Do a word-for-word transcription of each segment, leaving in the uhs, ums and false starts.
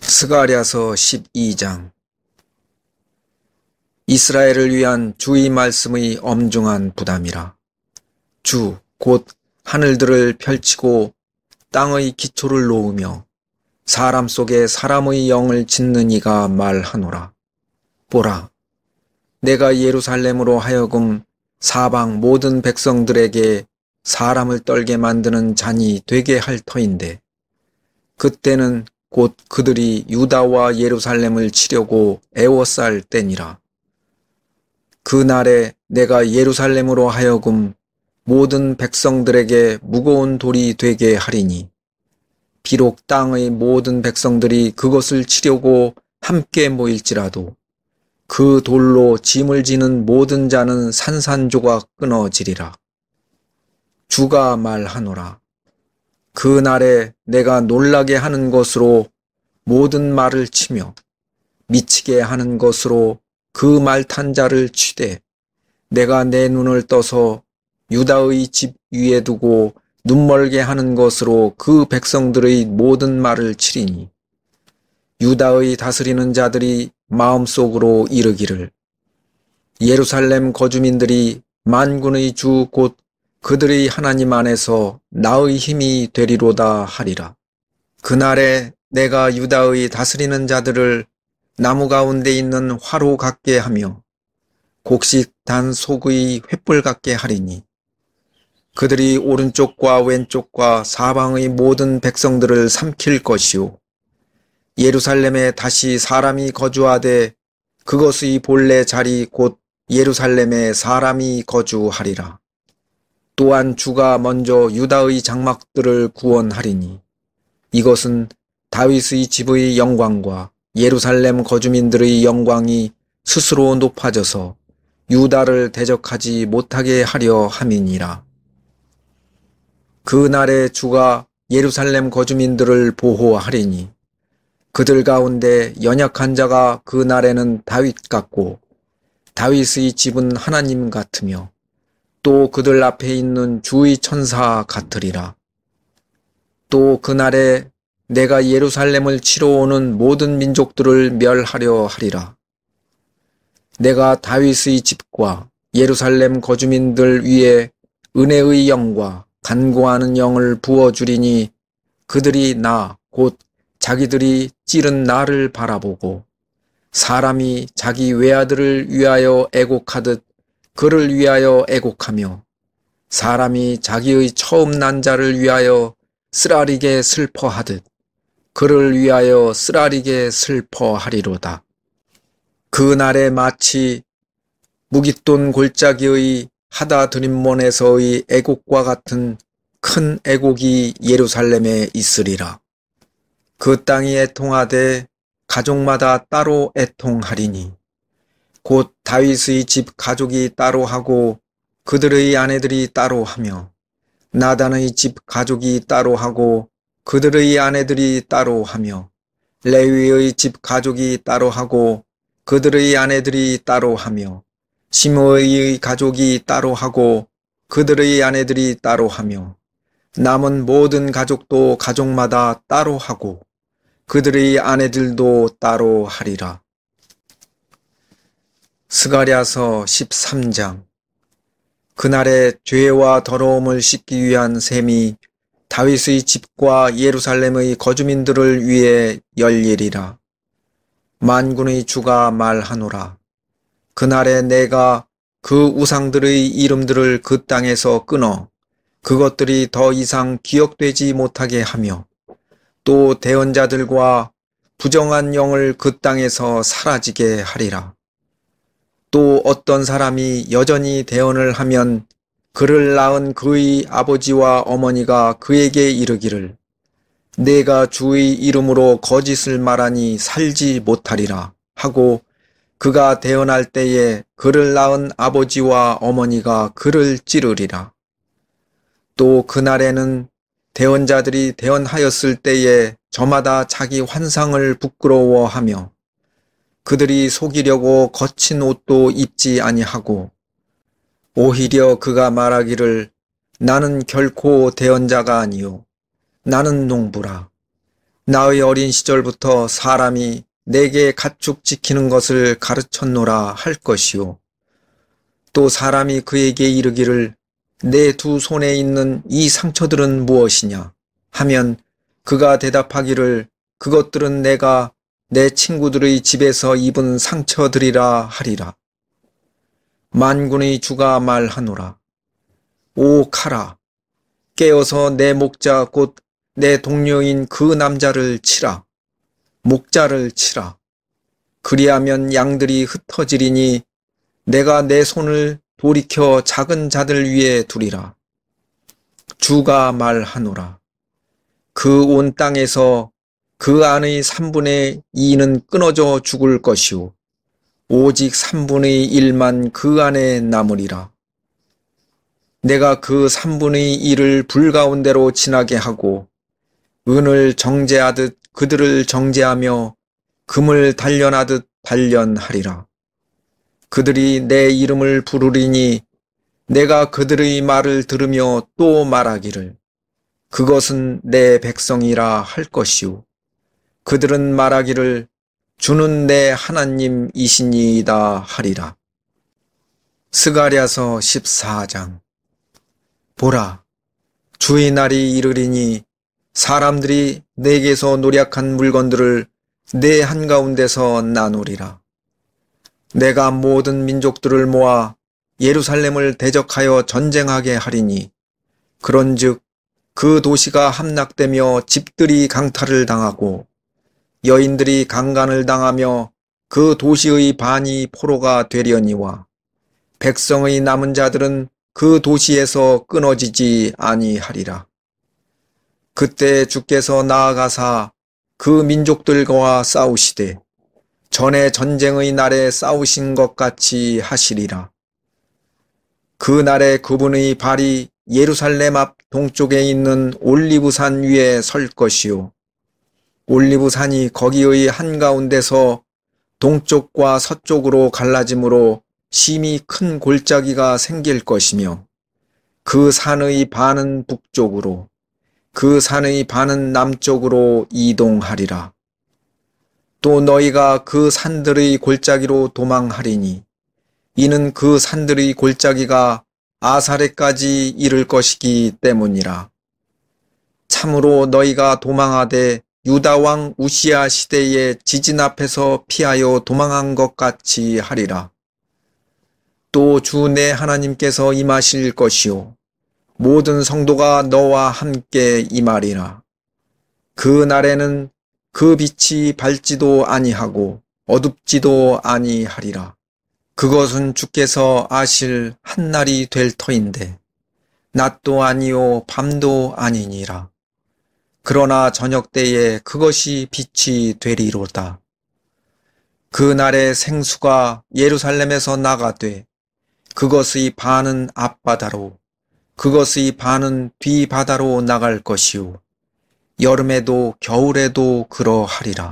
스가랴서 십이 장. 이스라엘을 위한 주의 말씀의 엄중한 부담이라. 주 곧 하늘들을 펼치고 땅의 기초를 놓으며 사람 속에 사람의 영을 짓는 이가 말하노라. 보라, 내가 예루살렘으로 하여금 사방 모든 백성들에게 사람을 떨게 만드는 잔이 되게 할 터인데, 그때는 곧 그들이 유다와 예루살렘을 치려고 애워쌀 때니라. 그 날에 내가 예루살렘으로 하여금 모든 백성들에게 무거운 돌이 되게 하리니, 비록 땅의 모든 백성들이 그것을 치려고 함께 모일지라도 그 돌로 짐을 지는 모든 자는 산산조각 끊어지리라. 주가 말하노라. 그 날에 내가 놀라게 하는 것으로 모든 말을 치며 미치게 하는 것으로 그 말 탄 자를 치되, 내가 내 눈을 떠서 유다의 집 위에 두고 눈멀게 하는 것으로 그 백성들의 모든 말을 치리니, 유다의 다스리는 자들이 마음속으로 이르기를, 예루살렘 거주민들이 만군의 주 곧 그들의 하나님 안에서 나의 힘이 되리로다 하리라. 그날에 내가 유다의 다스리는 자들을 나무 가운데 있는 화로 같게 하며 곡식 단 속의 횃불 같게 하리니, 그들이 오른쪽과 왼쪽과 사방의 모든 백성들을 삼킬 것이요, 예루살렘에 다시 사람이 거주하되 그것의 본래 자리 곧 예루살렘에 사람이 거주하리라. 또한 주가 먼저 유다의 장막들을 구원하리니, 이것은 다윗의 집의 영광과 예루살렘 거주민들의 영광이 스스로 높아져서 유다를 대적하지 못하게 하려 함이니라. 그 날에 주가 예루살렘 거주민들을 보호하리니, 그들 가운데 연약한 자가 그 날에는 다윗 같고 다윗의 집은 하나님 같으며 또 그들 앞에 있는 주의 천사 같으리라. 또 그날에 내가 예루살렘을 치러 오는 모든 민족들을 멸하려 하리라. 내가 다윗의 집과 예루살렘 거주민들 위에 은혜의 영과 간구하는 영을 부어주리니, 그들이 나 곧 자기들이 찌른 나를 바라보고 사람이 자기 외아들을 위하여 애곡하듯 그를 위하여 애곡하며 사람이 자기의 처음 난 자를 위하여 쓰라리게 슬퍼하듯 그를 위하여 쓰라리게 슬퍼하리로다. 그 날에 마치 무깃돈 골짜기의 하다드림몬에서의 애곡과 같은 큰 애곡이 예루살렘에 있으리라. 그 땅이 애통하되 가족마다 따로 애통하리니, 곧 다윗의 집 가족이 따로 하고 그들의 아내들이 따로 하며 나단의 집 가족이 따로 하고 그들의 아내들이 따로 하며 레위의 집 가족이 따로 하고 그들의 아내들이 따로 하며 시므이의 가족이 따로 하고 그들의 아내들이 따로 하며 남은 모든 가족도 가족마다 따로 하고 그들의 아내들도 따로 하리라. 스가랴서 십삼 장. 그날에 죄와 더러움을 씻기 위한 셈이 다윗의 집과 예루살렘의 거주민들을 위해 열리리라. 만군의 주가 말하노라. 그날에 내가 그 우상들의 이름들을 그 땅에서 끊어 그것들이 더 이상 기억되지 못하게 하며, 또 대언자들과 부정한 영을 그 땅에서 사라지게 하리라. 또 어떤 사람이 여전히 대언을 하면 그를 낳은 그의 아버지와 어머니가 그에게 이르기를, 내가 주의 이름으로 거짓을 말하니 살지 못하리라 하고 그가 대언할 때에 그를 낳은 아버지와 어머니가 그를 찌르리라. 또 그날에는 대언자들이 대언하였을 때에 저마다 자기 환상을 부끄러워하며 그들이 속이려고 거친 옷도 입지 아니하고, 오히려 그가 말하기를 나는 결코 대언자가 아니요 나는 농부라. 나의 어린 시절부터 사람이 내게 가축 지키는 것을 가르쳤노라 할 것이요. 또 사람이 그에게 이르기를 내 두 손에 있는 이 상처들은 무엇이냐 하면 그가 대답하기를 그것들은 내가 내 친구들의 집에서 입은 상처들이라 하리라. 만군의 주가 말하노라. 오 칼아, 깨어서 내 목자 곧 내 동료인 그 남자를 치라. 목자를 치라. 그리하면 양들이 흩어지리니 내가 내 손을 돌이켜 작은 자들 위에 두리라. 주가 말하노라. 그 온 땅에서 그 안의 삼분의 이는 끊어져 죽을 것이요 오직 삼분의 일만 그 안에 남으리라. 내가 그 삼분의 일을 불 가운데로 지나게 하고 은을 정죄하듯 그들을 정죄하며 금을 단련하듯 단련하리라. 그들이 내 이름을 부르리니 내가 그들의 말을 들으며 또 말하기를 그것은 내 백성이라 할 것이요 그들은 말하기를 주는 내 하나님이시니이다 하리라. 스가랴서 십사 장. 보라, 주의 날이 이르리니 사람들이 내게서 노략한 물건들을 내 한가운데서 나누리라. 내가 모든 민족들을 모아 예루살렘을 대적하여 전쟁하게 하리니 그런즉 그 도시가 함락되며 집들이 강탈을 당하고 여인들이 강간을 당하며 그 도시의 반이 포로가 되려니와 백성의 남은 자들은 그 도시에서 끊어지지 아니하리라. 그때 주께서 나아가사 그 민족들과 싸우시되 전에 전쟁의 날에 싸우신 것 같이 하시리라. 그 날에 그분의 발이 예루살렘 앞 동쪽에 있는 올리브산 위에 설 것이요 올리브산이 거기의 한가운데서 동쪽과 서쪽으로 갈라짐으로 심히 큰 골짜기가 생길 것이며 그 산의 반은 북쪽으로 그 산의 반은 남쪽으로 이동하리라. 또 너희가 그 산들의 골짜기로 도망하리니 이는 그 산들의 골짜기가 아사레까지 이를 것이기 때문이라. 참으로 너희가 도망하되 유다 왕 우시야 시대의 지진 앞에서 피하여 도망한 것 같이 하리라. 또 주 내 하나님께서 임하실 것이요 모든 성도가 너와 함께 임하리라. 그 날에는 그 빛이 밝지도 아니하고 어둡지도 아니하리라. 그것은 주께서 아실 한날이 될 터인데 낮도 아니요 밤도 아니니라. 그러나 저녁 때에 그것이 빛이 되리로다. 그 날에 생수가 예루살렘에서 나가되 그것의 반은 앞바다로 그것의 반은 뒤바다로 나갈 것이요 여름에도 겨울에도 그러하리라.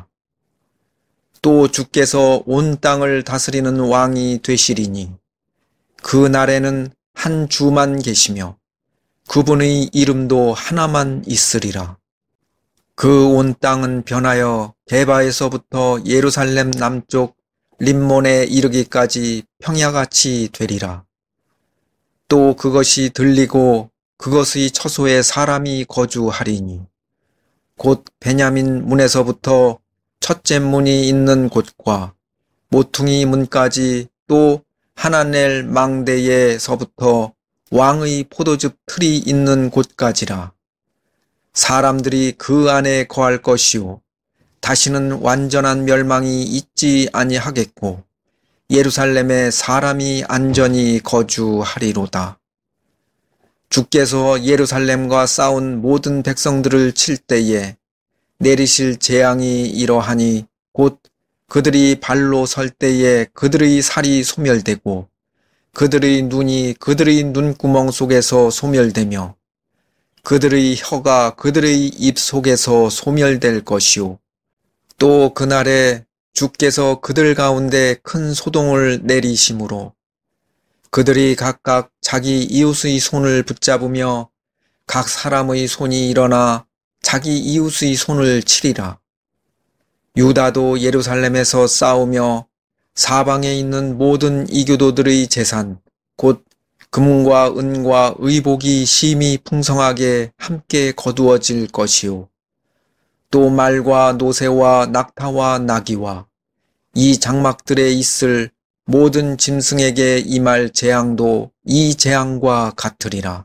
또 주께서 온 땅을 다스리는 왕이 되시리니 그 날에는 한 주만 계시며 그분의 이름도 하나만 있으리라. 그 온 땅은 변하여 게바에서부터 예루살렘 남쪽 림몬에 이르기까지 평야같이 되리라. 또 그것이 들리고 그것의 처소에 사람이 거주하리니 곧 베냐민 문에서부터 첫째 문이 있는 곳과 모퉁이 문까지 또 하나넬 망대에서부터 왕의 포도즙 틀이 있는 곳까지라. 사람들이 그 안에 거할 것이요 다시는 완전한 멸망이 있지 아니하겠고 예루살렘에 사람이 안전히 거주하리로다. 주께서 예루살렘과 싸운 모든 백성들을 칠 때에 내리실 재앙이 이러하니 곧 그들이 발로 설 때에 그들의 살이 소멸되고 그들의 눈이 그들의 눈구멍 속에서 소멸되며 그들의 혀가 그들의 입 속에서 소멸될 것이요 또 그날에 주께서 그들 가운데 큰 소동을 내리심으로 그들이 각각 자기 이웃의 손을 붙잡으며 각 사람의 손이 일어나 자기 이웃의 손을 치리라. 유다도 예루살렘에서 싸우며 사방에 있는 모든 이교도들의 재산, 곧 금과 은과 의복이 심히 풍성하게 함께 거두어질 것이요. 또 말과 노새와 낙타와 나귀와 이 장막들에 있을 모든 짐승에게 임할 재앙도 이 재앙과 같으리라.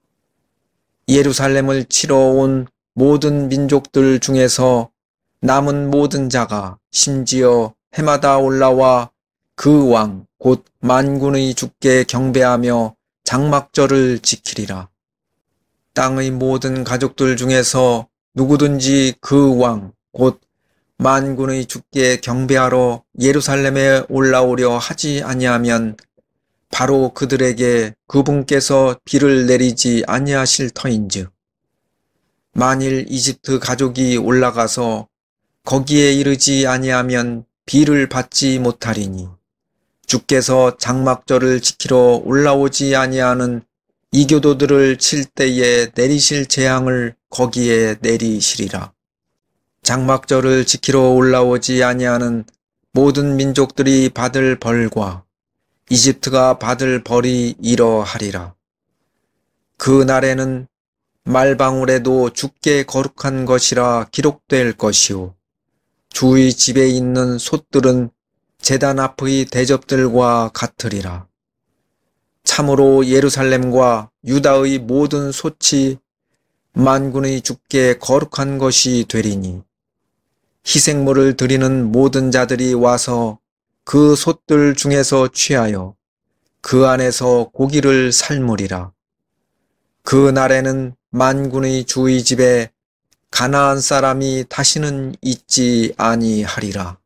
예루살렘을 치러 온 모든 민족들 중에서 남은 모든 자가 심지어 해마다 올라와 그 왕 곧 만군의 주께 경배하며 장막절을 지키리라. 땅의 모든 가족들 중에서 누구든지 그 왕 곧 만군의 주께 경배하러 예루살렘에 올라오려 하지 아니하면 바로 그들에게 그분께서 비를 내리지 아니하실 터인즉 만일 이집트 가족이 올라가서 거기에 이르지 아니하면 비를 받지 못하리니 주께서 장막절을 지키러 올라오지 아니하는 이교도들을 칠 때에 내리실 재앙을 거기에 내리시리라. 장막절을 지키러 올라오지 아니하는 모든 민족들이 받을 벌과 이집트가 받을 벌이 이러하리라. 그 날에는 말방울에도 주께 거룩한 것이라 기록될 것이요. 주의 집에 있는 솥들은 제단 앞의 대접들과 같으리라. 참으로 예루살렘과 유다의 모든 솥이 만군의 주께 거룩한 것이 되리니 희생물을 드리는 모든 자들이 와서 그 솥들 중에서 취하여 그 안에서 고기를 삶으리라. 그 날에는 만군의 주의 집에 가나안 사람이 다시는 있지 아니하리라.